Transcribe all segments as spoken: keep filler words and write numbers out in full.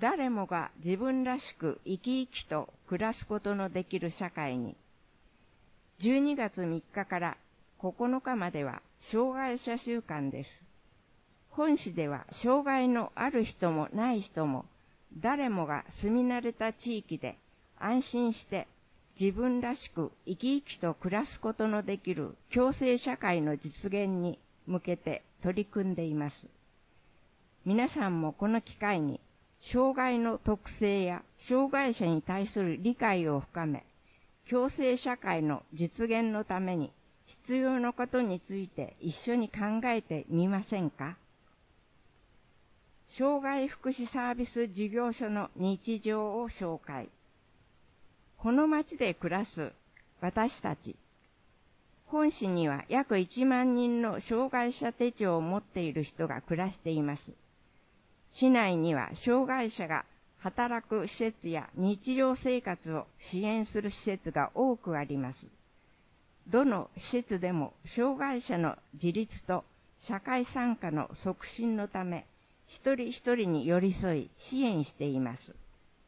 誰もが自分らしく生き生きと暮らすことのできる社会に。じゅうにがつみっかからここのかまでは障害者週間です。本市では障害のある人もない人も誰もが住み慣れた地域で安心して自分らしく生き生きと暮らすことのできる共生社会の実現に向けて取り組んでいます。皆さんもこの機会に障害の特性や障害者に対する理解を深め、共生社会の実現のために必要なことについて一緒に考えてみませんか？障害福祉サービス事業所の日常を紹介。この町で暮らす私たち。本市には約いちまんにんの障害者手帳を持っている人が暮らしています。市内には障害者が働く施設や日常生活を支援する施設が多くあります。どの施設でも障害者の自立と社会参加の促進のため、一人一人に寄り添い支援しています。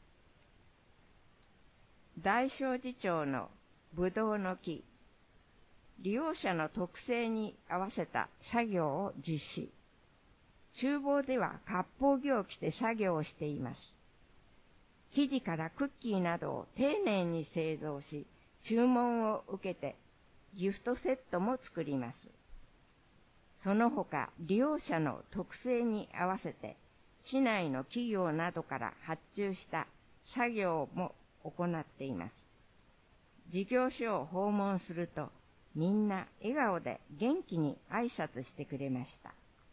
大正寺町のぶどうの木、利用者の特性に合わせた作業を実施。厨房では割烹着を着て作業をしています。生地からクッキーなどを丁寧に製造し、注文を受けてギフトセットも作ります。その他、利用者の特性に合わせて、市内の企業などから発注した作業も行っています。事業所を訪問すると、みんな笑顔で元気に挨拶してくれました。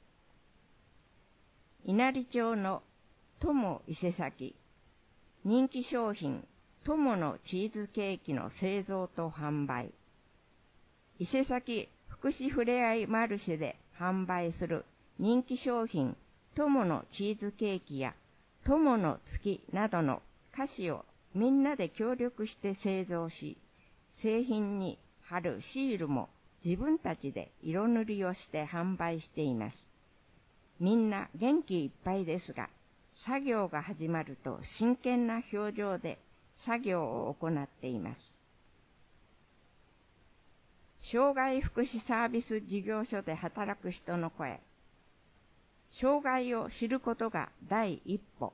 稲荷町の友伊勢崎、人気商品、友のチーズケーキの製造と販売。伊勢崎福祉ふれあいマルシェで販売する人気商品、友のチーズケーキや友の月などの菓子をみんなで協力して製造し、製品に貼るシールも自分たちで色塗りをして販売しています。みんな元気いっぱいですが、作業が始まると真剣な表情で作業を行っています。障害福祉サービス事業所で働く人の声。障害を知ることが第一歩。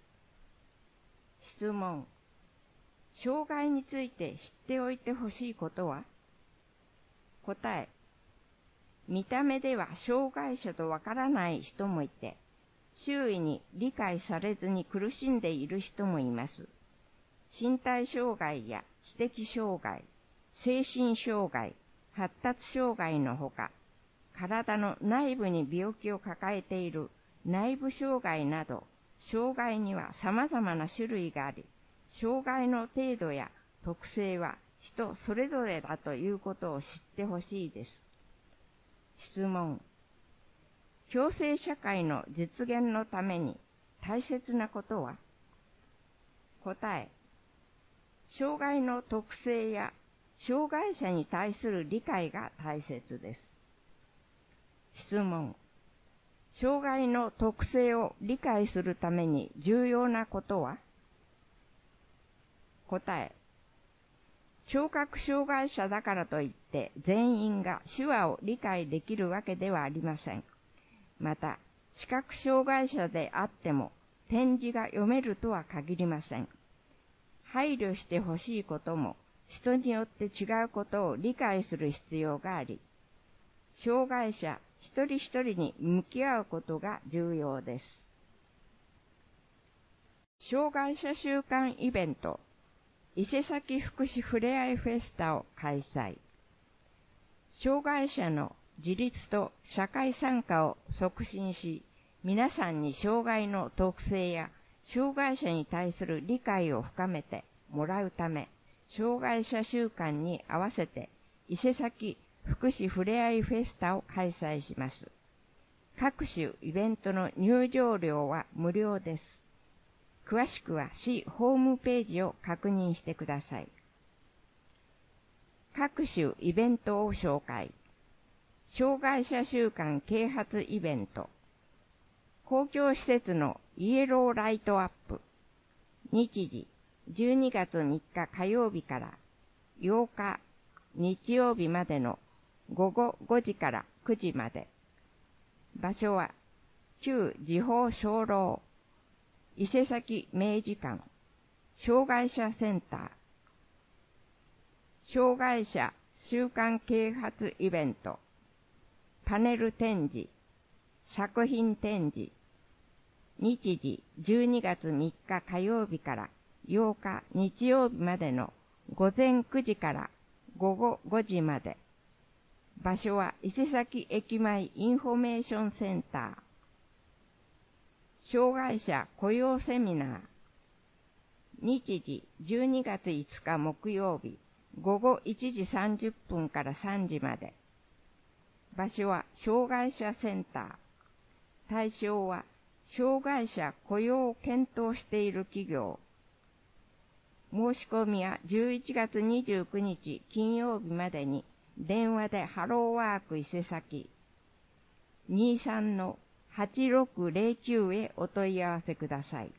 質問。障害について知っておいてほしいことは？答え。見た目では障害者とわからない人もいて、周囲に理解されずに苦しんでいる人もいます。身体障害や知的障害、精神障害、発達障害のほか、体の内部に病気を抱えている内部障害など、障害には様々な種類があり、障害の程度や特性は人それぞれだということを知ってほしいです。質問。共生社会の実現のために大切なことは？答え。障害の特性や障害者に対する理解が大切です。質問。障害の特性を理解するために重要なことは？答え。聴覚障害者だからといって全員が手話を理解できるわけではありません。また、視覚障害者であっても点字が読めるとは限りません。配慮してほしいことも人によって違うことを理解する必要があり、障害者一人一人に向き合うことが重要です。障害者週間イベント、伊勢崎福祉ふれあいフェスタを開催。障害者の自立と社会参加を促進し、皆さんに障害の特性や障害者に対する理解を深めてもらうため、障害者週間に合わせて伊勢崎福祉ふれあいフェスタを開催します。各種イベントの入場料は無料です。詳しくは市ホームページを確認してください。各種イベントを紹介。障害者週間啓発イベント。公共施設のイエローライトアップ。日時、じゅうにがつみっか火曜日からようか日曜日までのごごごじからくじまで。場所は、旧時報鐘楼、伊勢崎明治館、障害者センター、障害者週間啓発イベント、パネル展示、作品展示、日時じゅうにがつみっか火曜日からようか日曜日までのごぜんくじからごごごじまで。場所は伊勢崎駅前インフォメーションセンター。障害者雇用セミナー。日時じゅうにがついつか木曜日ごごいちじさんじゅっぷんからさんじまで。場所は障害者センター。対象は障害者雇用を検討している企業。申し込みはじゅういちがつにじゅうくにち金曜日までに電話でハローワーク伊勢崎 にじゅうさんのはちろくぜろきゅう へお問い合わせください。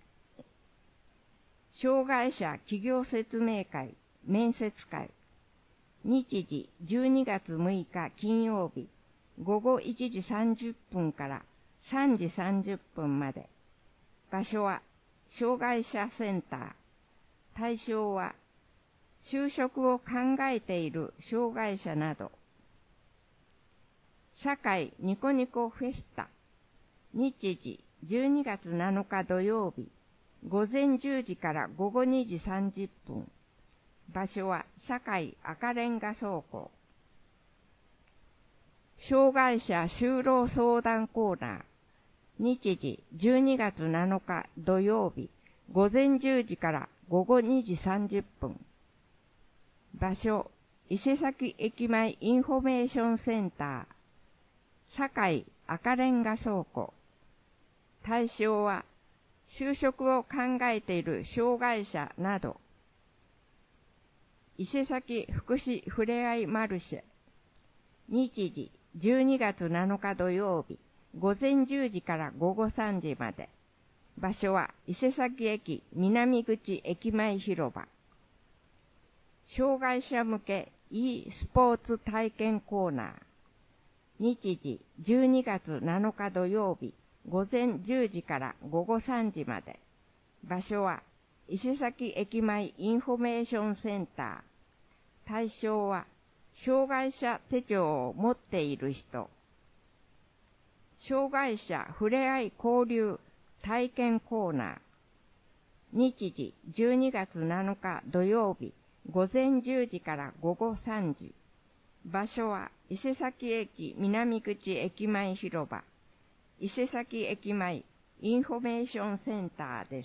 障害者企業説明会、面接会。日時じゅうにがつむいか金曜日ごごいちじさんじゅっぷんからさんじさんじゅっぷんまで。場所は障害者センター。対象は就職を考えている障害者など。堺ニコニコフェスタ。日時じゅうにがつなのか土曜日ごぜんじゅうじからごごにじさんじゅっぷん。場所は堺赤レンガ倉庫。障害者就労相談コーナー。日時じゅうにがつなのか土曜日ごぜんじゅうじからごごにじさんじゅっぷん。場所、伊勢崎駅前インフォメーションセンター。堺赤レンガ倉庫。対象は、就職を考えている障害者など。伊勢崎福祉ふれあいマルシェ。日時じゅうにがつなのか土曜日ごぜんじゅうじからごごさんじまで。場所は伊勢崎駅南口駅前広場。障害者向け e スポーツ体験コーナー。日時じゅうにがつなのか土曜日ごぜんじゅうじからごごさんじまで。場所は伊勢崎駅前インフォメーションセンター。対象は障害者手帳を持っている人。障害者ふれあい交流体験コーナー。日時じゅうにがつなのか土曜日ごぜんじゅうじからごごさんじ。場所は伊勢崎駅南口駅前広場。伊勢崎駅前インフォメーションセンターです。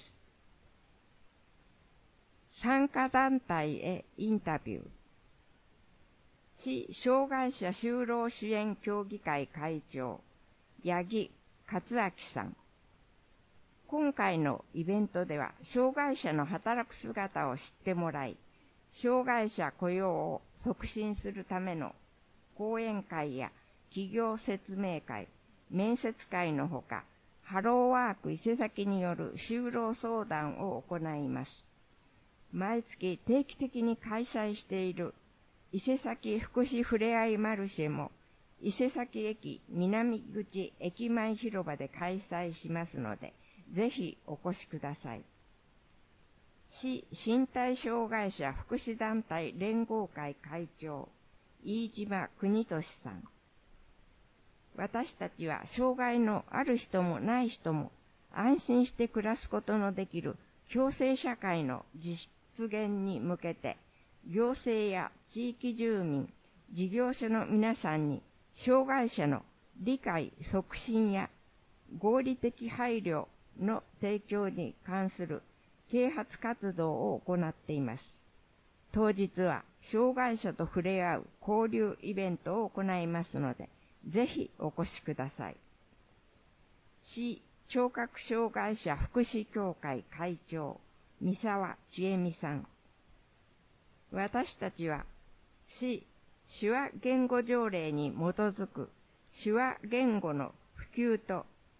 参加団体へインタビュー。市障害者就労支援協議会会長、八木克明さん。今回のイベントでは、障害者の働く姿を知ってもらい、障害者雇用を促進するための講演会や企業説明会、面接会のほか、ハローワーク伊勢崎による就労相談を行います。毎月定期的に開催している伊勢崎福祉ふれあいマルシェも、伊勢崎駅南口駅前広場で開催しますので、ぜひお越しください。市身体障害者福祉団体連合会会長、飯島邦俊さん。私たちは障害のある人もない人も安心して暮らすことのできる共生社会の実現に向けて、行政や地域住民、事業所の皆さんに障害者の理解促進や合理的配慮の提供に関する啓発活動を行っています。当日は障害者と触れ合う交流イベントを行いますので、ぜひお越しください。市聴覚障害者福祉協会会長、三沢千恵美さん。私たちは市手話言語条例に基づく手話言語の普及と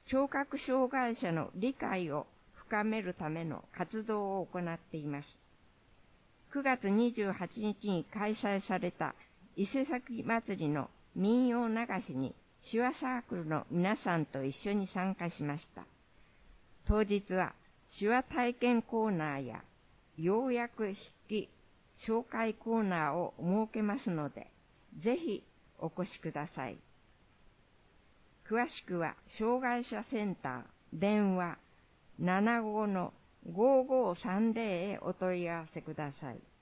聴覚障害者の理解を深めるための活動を行っています。くがつにじゅうはちにちに開催された伊勢崎祭りの民謡流しに手話サークルの皆さんと一緒に参加しました。当日は手話体験コーナーや要約筆記紹介コーナーを設けますので、ぜひお越しください。詳しくは障害者センター電話ななじゅうごのごーごーさんぜろへお問い合わせください。